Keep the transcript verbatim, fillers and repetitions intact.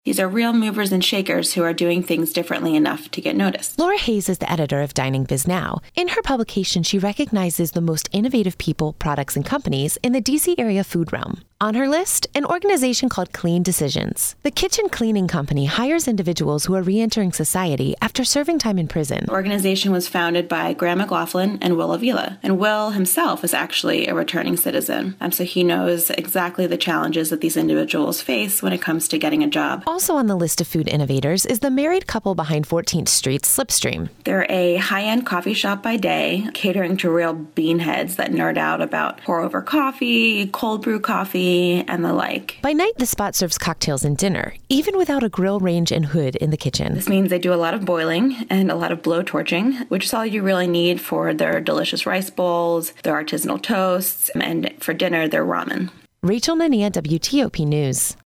These are real movers and shakers who are doing things differently enough to get noticed. Laura Hayes is the editor of Dining Biz Now. In her publication, she recognizes the most innovative people, products, and companies in the D C area food realm. On her list, an organization called Clean Decisions. The kitchen cleaning company hires individuals who are re-entering society after serving time in prison. The organization was founded by Graham McLaughlin and Will Avila, and Will himself is actually a returning citizen, um, so he knows exactly the challenges that these individuals face when it comes to getting a job. Also on the list of food innovators is the married couple behind fourteenth Street, Slipstream. They're a high-end coffee shop by day, catering to real beanheads that nerd out about pour-over coffee, cold brew coffee, and the like. By night, the spot serves cocktails and dinner, even without a grill range and hood in the kitchen. This means they do a lot of boiling and a lot of blowtorching, which is all you really need for their delicious rice bowls, their artisanal toasts, and for dinner, their ramen. Rachel Nania, W T O P News.